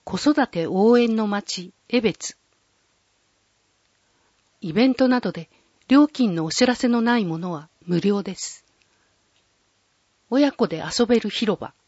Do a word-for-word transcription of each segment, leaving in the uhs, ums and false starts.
子育て応援の町、江別。イベントなどで料金のお知らせのないものは無料です。親子で遊べる広場。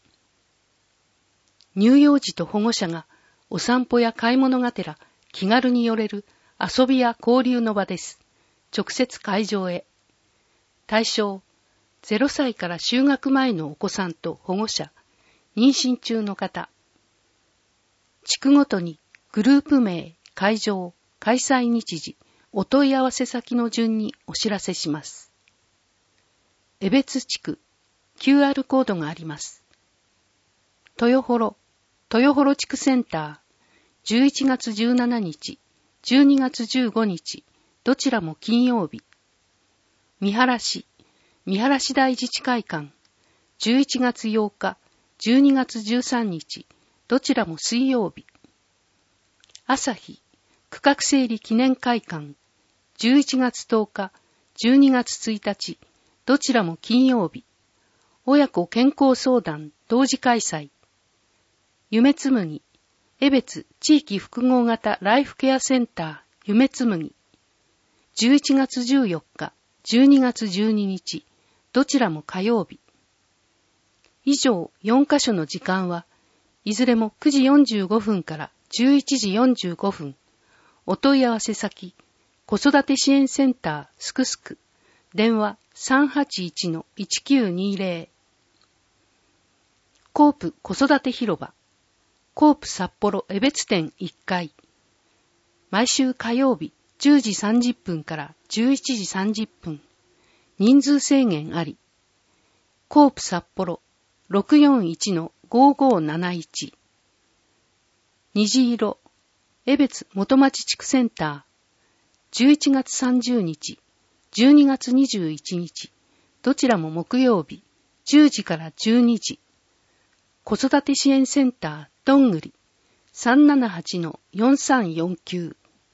乳幼児と保護者がお散歩や買い物がてら気軽に寄れる遊びや交流の場です。直接会場へ。対象、ゼロさいから就学前のお子さんと保護者、妊娠中の方。地区ごとにグループ名、会場、開催日時、お問い合わせ先の順にお知らせします。江別地区、キューアール コードがあります。豊幌、豊幌地区センター、じゅういちがつじゅうしちにち、じゅうにがつじゅうごにち、どちらも金曜日。三原市、三原市大自治会館、じゅういちがつようか、じゅうにがつじゅうさんにち、どちらも水曜日。朝日、区画整理記念会館、じゅういちがつとおか、じゅうにがつついたち、どちらも金曜日。親子健康相談同時開催。夢つむぎ、江別地域複合型ライフケアセンター夢つむぎ。じゅういちがつじゅうよっか、じゅうにがつじゅうににち、どちらも火曜日。以上よんカ所の時間はいずれもくじよんじゅうごふんからじゅういちじよんじゅうごふん。お問い合わせ先、子育て支援センターすくすく、電話 さんはちいちのいちきゅうにぜろ。コープ子育て広場、コープ札幌江別店いっかい。毎週火曜日じゅうじさんじゅっぷんからじゅういちじさんじゅっぷん。人数制限あり。コープ札幌 ろくよんいちのごごーなないち。虹色、江別元町地区センター、じゅういちがつさんじゅうにち、じゅうにがつにじゅういちにち、どちらも木曜日、じゅうじからじゅうにじ。子育て支援センター、どんぐり、さんななはちのよんさんよんきゅう。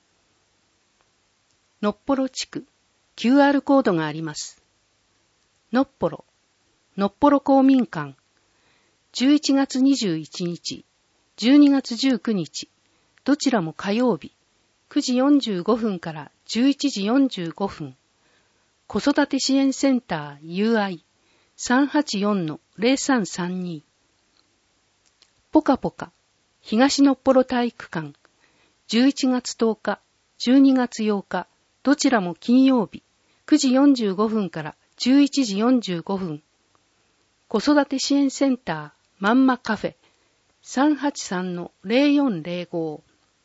のっぽろ地区、キューアール コードがあります。のっぽろ、のっぽろ公民館、じゅういちがつにじゅういちにち、じゅうにがつじゅうくにち、どちらも火曜日、くじよんじゅうごふんからじゅういちじよんじゅうごふん。子育て支援センター ユーアイ さんはちよんのぜろさんさんに。ぽかぽか東のっぽろ体育館、じゅういちがつとおか、じゅうにがつようか、どちらも金曜日、くじよんじゅうごふんからじゅういちじよんじゅうごふん。子育て支援センターまんまカフェ、さんはちさんのぜろよんぜろご。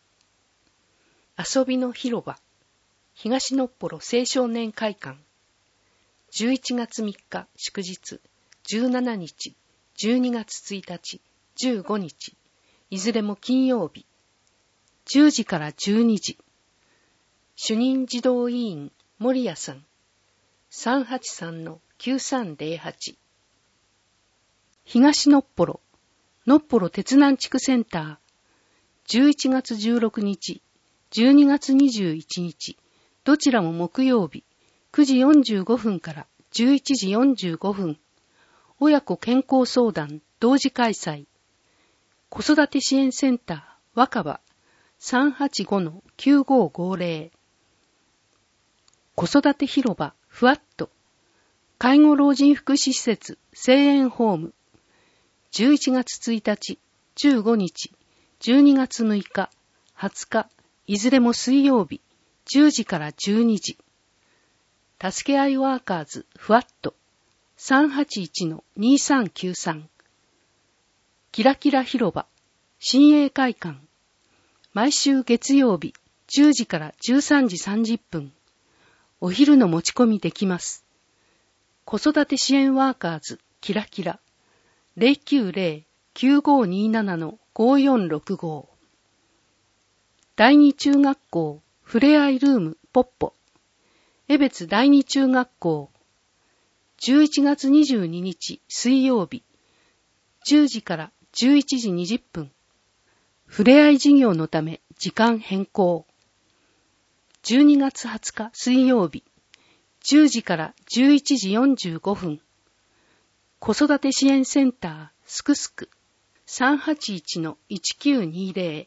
遊びの広場、東のっぽろ青少年会館、じゅういちがつみっか祝日、じゅうしちにち、じゅうにがつついたち、じゅうごにち、いずれも金曜日、じゅうじからじゅうにじ。主任児童委員森谷さん、さんはちさんのきゅうさんぜろはち。東のっぽろ、のっぽろ鉄南地区センター、じゅういちがつじゅうろくにち、じゅうにがつにじゅういちにち、どちらも木曜日、くじよんじゅうごふんからじゅういちじよんじゅうごふん。親子健康相談同時開催。子育て支援センター若葉 さんはちごのきゅうごごぜろ。子育て広場ふわっと。介護老人福祉施設声援ホーム。じゅういちがつついたち、じゅうごにち、じゅうにがつむいか、はつか、いずれも水曜日、じゅうじからじゅうにじ。助け合いワーカーズふわっと、さんはちいちのにさんきゅうさん。キラキラ広場、新栄会館。毎週月曜日、じゅうじからじゅうさんじさんじゅっぷん。お昼の持ち込みできます。子育て支援ワーカーズキラキラ。ぜろきゅうぜろ きゅうごにななのごよんろくご。第二中学校ふれあいルームポッポ。江別第二中学校。じゅういちがつにじゅうににち水曜日。じゅうじからじゅういちじにじゅっぷん。ふれあい事業のため時間変更。じゅうにがつはつか水曜日。じゅうじからじゅういちじよんじゅうごふん。子育て支援センターすくすく。 さんはちいちのいちきゅうにぜ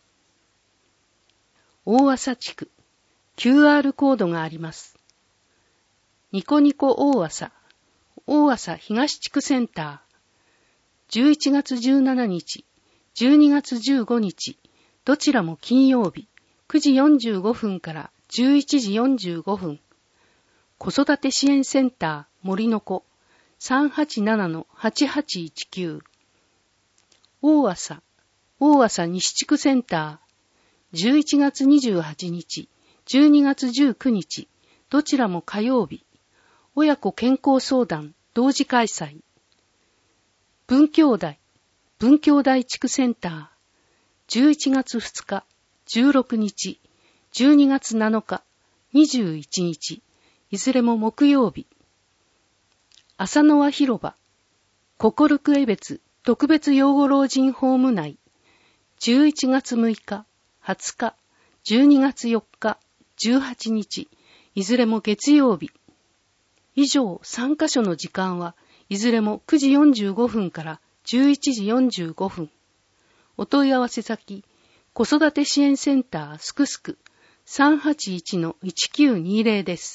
ろ。大朝地区、キューアール コードがあります。ニコニコ大朝、大朝東地区センター、じゅういちがつじゅうしちにち、じゅうにがつじゅうごにち、どちらも金曜日、くじよんじゅうごふんからじゅういちじよんじゅうごふん。子育て支援センター森の子 さんはちななのはちはちいちきゅう。大朝、大朝西地区センター、じゅういちがつにじゅうはちにち、じゅうにがつじゅうくにち、どちらも火曜日、親子健康相談同時開催。文教台、文教台地区センター、じゅういちがつふつか、じゅうろくにち、じゅうにがつなのか、にじゅういちにち、いずれも木曜日。浅野輪広場、心久江別特別養護老人ホーム内、じゅういちがつむいか、はつか、じゅうにがつよっか、じゅうはちにち、いずれも月曜日。以上さんかしょの時間はいずれもくじよんじゅうごふんからじゅういちじよんじゅうごふん。お問い合わせ先、子育て支援センターすくすく さんはちいちのいちきゅうにぜろ です。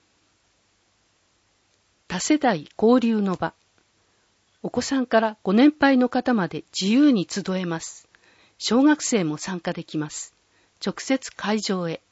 多世代交流の場。お子さんからご年配の方まで自由に集えます。小学生も参加できます。直接会場へ。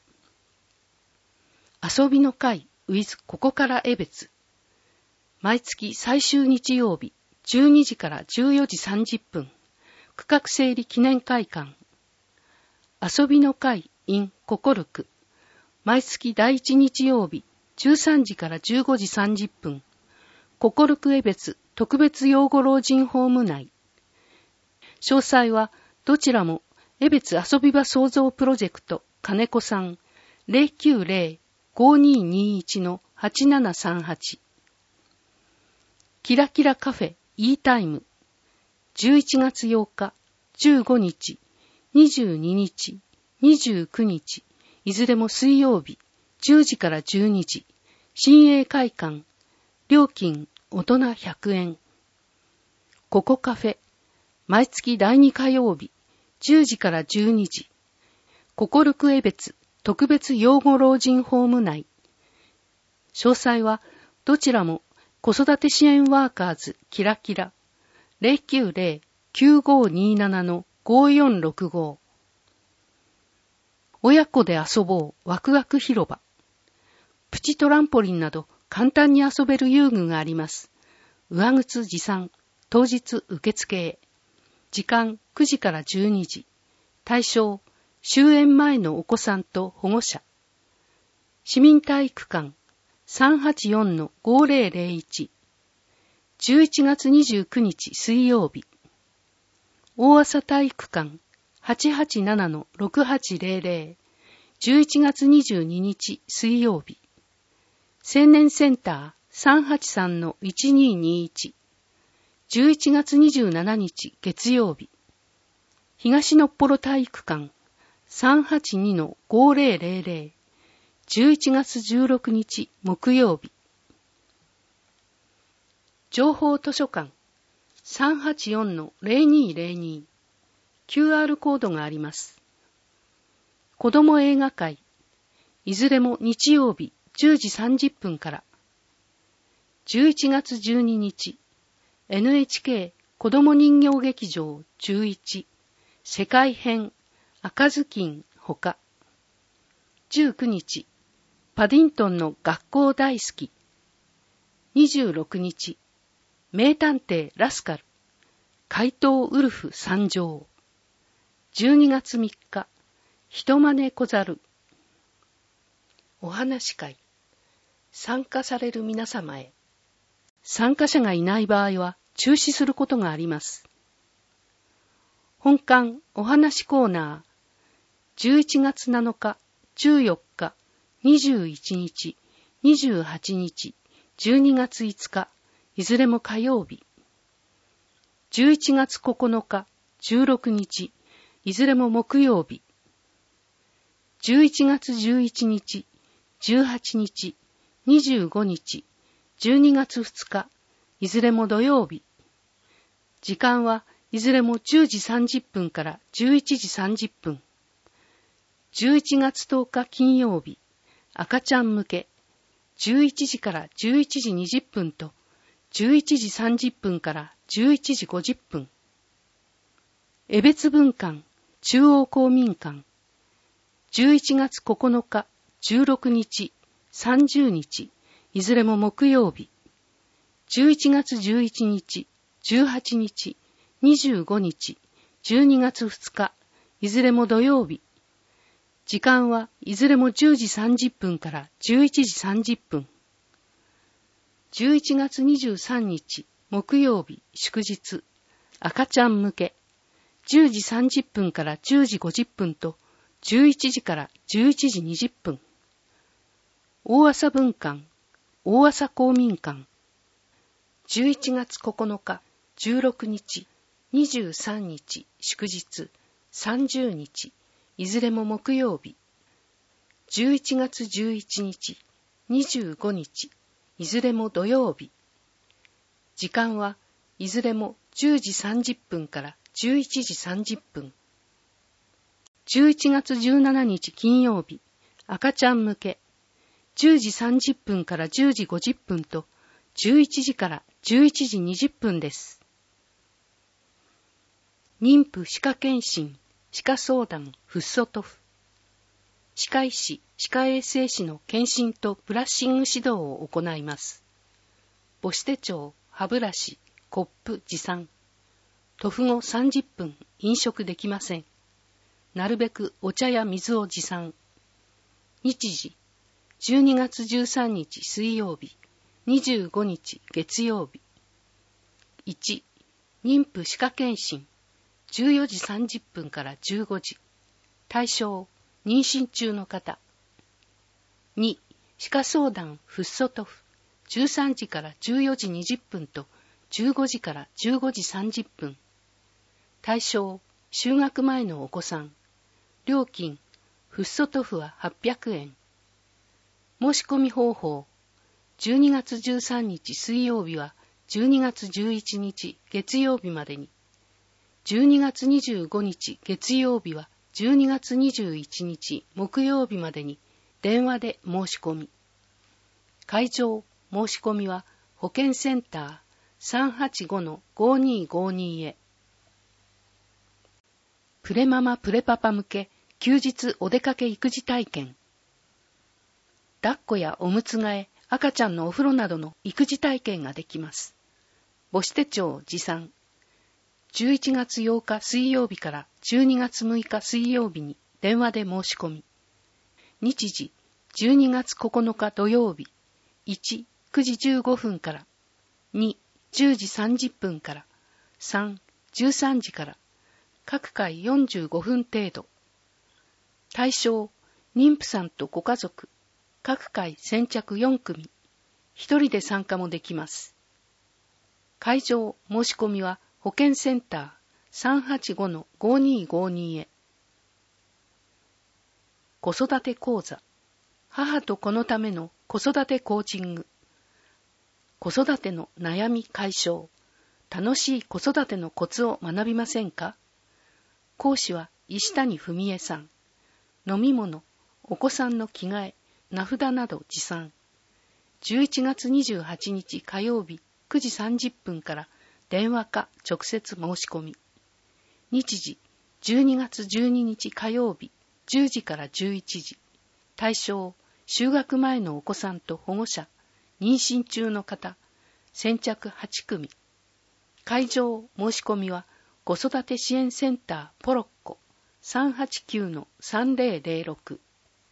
遊びの会 with ここから江別。毎月最終日曜日じゅうにじからじゅうよじさんじゅっぷん。区画整理記念会館。遊びの会 in ここるく。毎月第一日曜日じゅうさんじからじゅうごじさんじゅっぷん。ここるく江別特別養護老人ホーム内。詳細はどちらも江別遊び場創造プロジェクト金子さん ゼロきゅうゼロ ごにーにーいち のはちななさんはち。キラキラカフェ E タイムじゅういちがつようか、じゅうごにち、にじゅうににち、にじゅうくにち、いずれも水曜日、じゅうじからじゅうにじ、新栄会館、料金大人ひゃくえん。ココカフェ、毎月だいにかようび、じゅうじからじゅうにじ、ここるく江別特別養護老人ホーム内。詳細はどちらも子育て支援ワーカーズキラキラゼロきゅうゼロ きゅうごにーなな のごよんろくご。親子で遊ぼうワクワク広場。プチトランポリンなど簡単に遊べる遊具があります。上靴持参、当日受付へ。時間くじからじゅうにじ。対象、終園前のお子さんと保護者。市民体育館 さんはちよんのごぜろぜろいち。じゅういちがつにじゅうくにち水曜日。大朝体育館 はちはちななのろくはちぜろぜろ。じゅういちがつにじゅうににち水曜日。青年センター さんはちさんのいちにーにーいち。じゅういちがつにじゅうしちにち月曜日。東のっぽろ体育館 さんはちにのごぜろぜろぜろ。じゅういちがつじゅうろくにち木曜日。情報図書館 さんはちよんのぜろにーぜろに。キューアール コードがあります。子ども映画会、いずれも日曜日じゅうじさんじゅっぷんから。じゅういちがつじゅうににち、エヌエイチケー 子ども人形劇場じゅういち、世界編、赤ずきんほか。じゅうくにち、パディントンの学校大好き。にじゅうろくにち、名探偵ラスカル、怪盗ウルフ参上。じゅうにがつみっか、人真似小猿。お話会、参加される皆様へ。参加者がいない場合は中止することがあります。本館お話コーナー、じゅういちがつなのか、じゅうよっか、にじゅういちにち、にじゅうはちにち、じゅうにがついつか、いずれも火曜日。じゅういちがつここのか、じゅうろくにち、いずれも木曜日。じゅういちがつじゅういちにち、じゅうはちにち、にじゅうごにち、じゅうにがつふつか、いずれも土曜日。時間はいずれもじゅうじさんじゅっぷんからじゅういちじさんじゅっぷん。じゅういちがつとおか金曜日、赤ちゃん向け、じゅういちじからじゅういちじにじゅっぷんと、じゅういちじさんじゅっぷんからじゅういちじごじゅっぷん。江別分館、中央公民館、じゅういちがつここのか、じゅうろくにち、さんじゅうにち、いずれも木曜日。じゅういちがつじゅういちにち、じゅうはちにち、にじゅうごにち、じゅうにがつふつか、いずれも土曜日。時間はいずれもじゅうじさんじゅっぷんからじゅういちじさんじゅっぷん。じゅういちがつにじゅうさんにち、木曜日、祝日、赤ちゃん向け、じゅうじさんじゅっぷんからじゅうじごじゅっぷんと、じゅういちじからじゅういちじにじゅっぷん。大朝分館、大朝公民館、じゅういちがつここのか、じゅうろくにち、にじゅうさんにち、祝日、さんじゅうにち、いずれも木曜日。じゅういちがつじゅういちにち、にじゅうごにち、いずれも土曜日。時間はいずれもじゅうじさんじゅっぷんからじゅういちじさんじゅっぷん。じゅういちがつじゅうしちにち金曜日、赤ちゃん向け、じゅうじさんじゅっぷんからじゅうじごじゅっぷんと、じゅういちじからじゅういちじにじゅっぷんです。妊婦歯科検診、歯科相談、フッ素塗布。歯科医師、歯科衛生士の検診とブラッシング指導を行います。母子手帳、歯ブラシ、コップ持参。塗布後さんじゅっぷん、飲食できません。なるべくお茶や水を持参。日時、じゅうにがつじゅうさんにち水曜日、にじゅうごにち月曜日。いち、妊婦歯科検診、じゅうよじさんじゅっぷんからじゅうごじ。対象、妊娠中の方。に、歯科相談フッ素塗布、じゅうさんじからじゅうよじにじゅっぷんとじゅうごじからじゅうごじさんじゅっぷん。対象、就学前のお子さん。料金、フッ素塗布ははっぴゃくえん。申し込み方法、じゅうにがつじゅうさんにち水曜日はじゅうにがつじゅういちにち月曜日までに、じゅうにがつにじゅうごにち月曜日はじゅうにがつにじゅういちにち木曜日までに電話で申し込み。会場、申し込みは保健センター さんはちごのごにーごにー へ。プレママプレパパ向け休日お出かけ育児体験。抱っこやおむつ替え、赤ちゃんのお風呂などの育児体験ができます。母子手帳持参。じゅういちがつようか水曜日からじゅうにがつむいか水曜日に電話で申し込み。日時、じゅうにがつここのか土曜日、いち、くじじゅうごふんから、に、じゅうじさんじゅっぷんから、さん、じゅうさんじから、各回よんじゅうごふん程度。対象、妊婦さんとご家族、各回先着よんくみ、一人で参加もできます。会場、申し込みは保健センター さんはちごのごにーごにー へ。子育て講座、母と子のための子育てコーチング。子育ての悩み解消、楽しい子育てのコツを学びませんか？講師は石谷文江さん。飲み物、お子さんの着替え、名札など持参。じゅういちがつにじゅうはちにち火曜日くじさんじゅっぷんから電話か直接申し込み。日時、じゅうにがつじゅうににち火曜日じゅうじからじゅういちじ。対象、就学前のお子さんと保護者、妊娠中の方、先着はちくみ。会場、申し込みは子育て支援センターポロッコ さんはちきゅうのさんぜろぜろろく。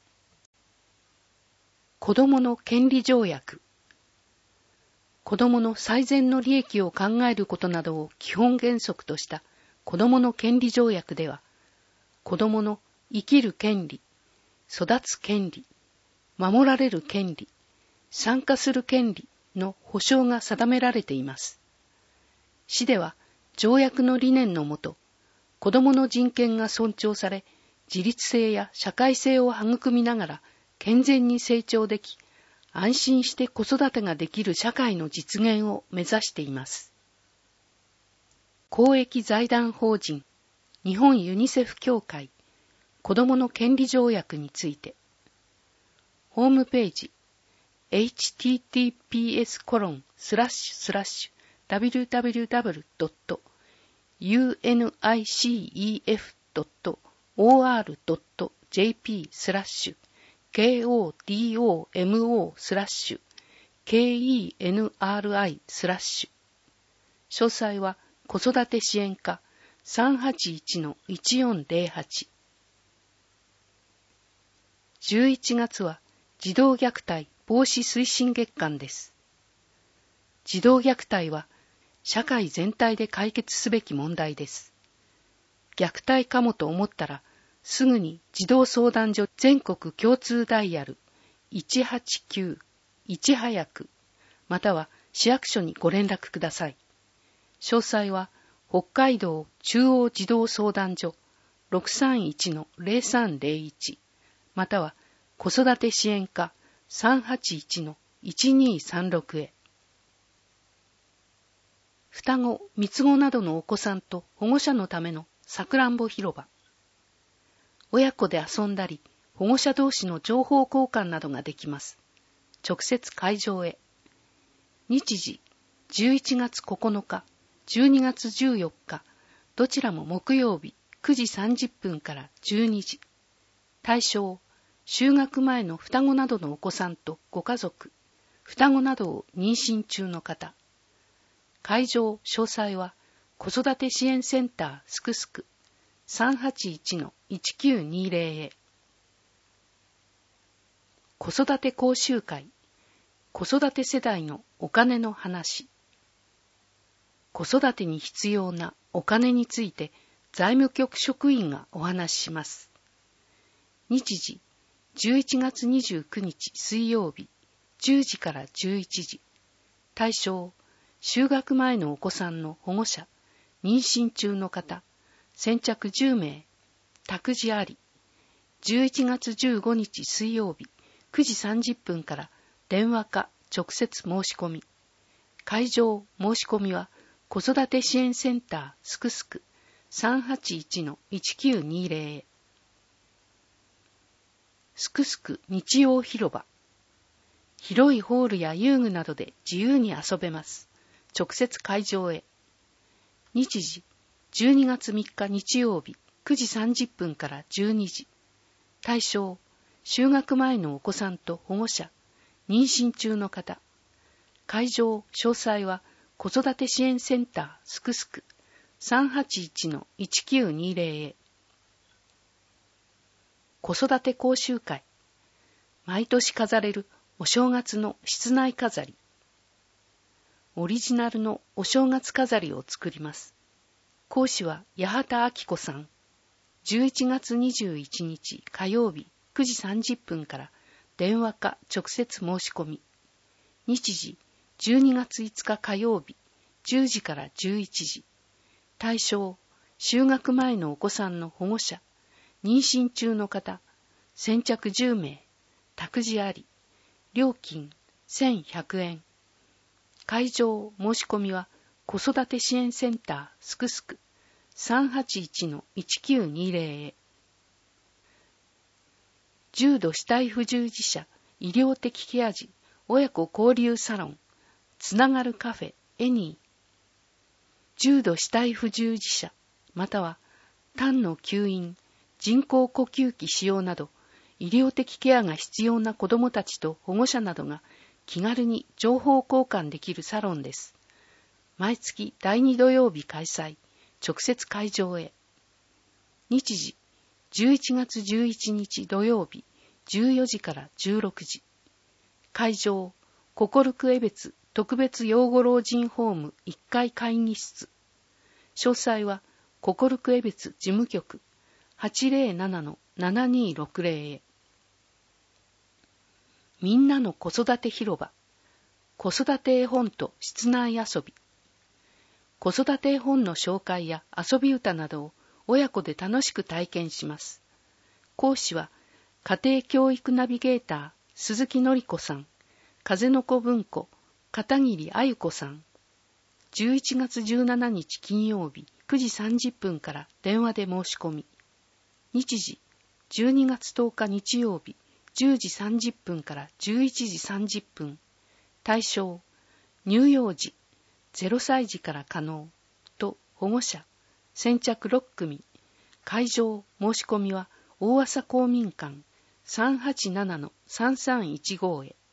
子どもの権利条約。子どもの最善の利益を考えることなどを基本原則とした子どもの権利条約では、子どもの生きる権利、育つ権利、守られる権利、参加する権利の保障が定められています。市では条約の理念のもと、子どもの人権が尊重され、自立性や社会性を育みながら健全に成長でき、安心して子育てができる社会の実現を目指しています。 公益財団法人日本ユニセフ協会子どもの権利条約について、ホームページ エイチティーティーピーエスコロンスラッシュスラッシュダブリューダブリューダブリュードットユーエヌアイシーイーエフドットオーアールドットジェーピースラッシュケーオーディーオーエムオースラッシュケーイーエヌアールアイスラッシュ。詳細は子育て支援課 さんはちいちのいちよんゼロはち。じゅういちがつは児童虐待防止推進月間です。児童虐待は社会全体で解決すべき問題です。虐待かもと思ったら、すぐに児童相談所全国共通ダイヤルいちはちきゅういち早くまたは市役所にご連絡ください。詳細は北海道中央児童相談所 ろくさんいちのゼロさんゼロいち または子育て支援課 さんはちいちのいちにさんろく へ。双子、三つ子などのお子さんと保護者のためのさくらんぼ広場。親子で遊んだり、保護者同士の情報交換などができます。直接会場へ。日時、じゅういちがつここのか、じゅうにがつじゅうよっか、どちらも木曜日くじさんじゅっぷんからじゅうにじ。対象、就学前の双子などのお子さんとご家族、双子などを妊娠中の方。会場詳細は子育て支援センターすくすく さんはちいちのいちきゅうにゼロ へ。子育て講習会、子育て世代のお金の話。子育てに必要なお金について財務局職員がお話しします。日時、じゅういちがつにじゅうくにち水曜日じゅうじからじゅういちじ。対象、就学前のお子さんの保護者、妊娠中の方、先着じゅうめい、託児あり。じゅういちがつじゅうごにち水曜日くじさんじゅっぷんから電話か直接申し込み。会場申し込みは子育て支援センターすくすく さんはちいちのいちきゅうにゼロ へ。すくすく日曜広場。広いホールや遊具などで自由に遊べます。直接会場へ。日時、じゅうにがつみっか日曜日くじさんじゅっぷんからじゅうにじ。対象、就学前のお子さんと保護者、妊娠中の方。会場詳細は子育て支援センターすくすく さんはちいちのいちきゅうにゼロ へ。子育て講習会。毎年飾れるお正月の室内飾り。オリジナルのお正月飾りを作ります。講師は八幡明子さん。じゅういちがつにじゅういちにち火曜日くじさんじゅっぷんから電話か直接申し込み。日時、じゅうにがついつか火曜日じゅうじからじゅういちじ。対象、就学前のお子さんの保護者、妊娠中の方、先着じゅうめい、託児あり。料金せんひゃくえん。会場申し込みは子育て支援センターすくすく さんはちいちのいちきゅうにゼロ へ。重度肢体不自由者医療的ケア児親子交流サロンつながるカフェエニー。重度肢体不自由者または痰の吸引、人工呼吸器使用など医療的ケアが必要な子どもたちと保護者などが気軽に情報交換できるサロンです。毎月だいに土曜日開催、直接会場へ。日時、じゅういちがつじゅういちにち土曜日じゅうよじからじゅうろくじ。会場、ココルク江別特別養護老人ホームいっかい会議室。詳細はココルク江別事務局 はちぜろななのななにろくゼロ へ。みんなの子育て広場。子育て絵本と室内遊び。子育て絵本の紹介や遊び歌などを親子で楽しく体験します。講師は家庭教育ナビゲーター鈴木のり子さん、風の子文庫片桐あゆ子さん。 じゅういちがつじゅうしちにち金曜日くじさんじゅっぷんから電話で申し込み。日時じゅうにがつとおか日曜日じゅうじさんじゅっぷんからじゅういちじさんじゅっぷん。対象、乳幼児、ゼロさいじから可能と保護者、先着ろっくみ。会場、申し込みは大浅公民館 さんはちななのさんさんいちご へ。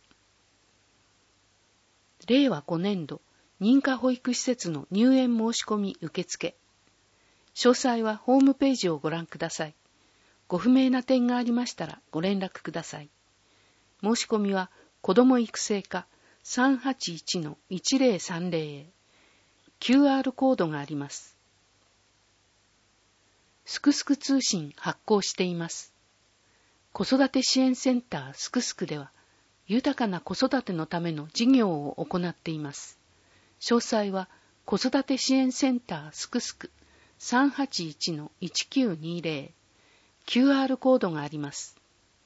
れいわごねんど認可保育施設の入園申し込み受付。詳細はホームページをご覧ください。ご不明な点がありましたらご連絡ください。申し込みは子ども育成課 さんはちいちのいちぜろさんぜろ へ。キューアール コードがあります。すくすく通信発行しています。子育て支援センターすくすくでは、豊かな子育てのための事業を行っています。詳細は子育て支援センターすくすく さんはちいちのいちきゅうにぜろ。キューアール コードがあります。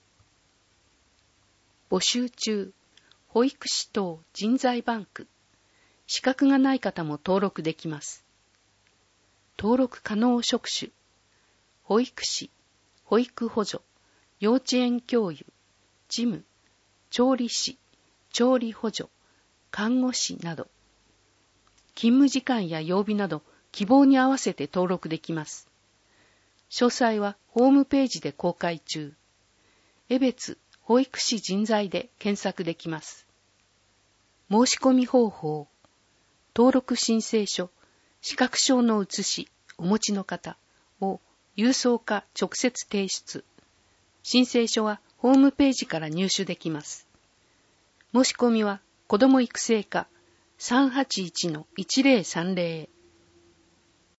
募集中、保育士等人材バンク。資格がない方も登録できます。登録可能職種、保育士、保育補助、幼稚園教諭、事務、調理師、調理補助、看護師など。勤務時間や曜日など希望に合わせて登録できます。詳細はホームページで公開中。江別保育士人材で検索できます。申し込み方法。登録申請書、資格証の写しお持ちの方を郵送か直接提出。申請書はホームページから入手できます。申し込みは子ども育成課 さんはちいちのいちぜろさんぜろ へ。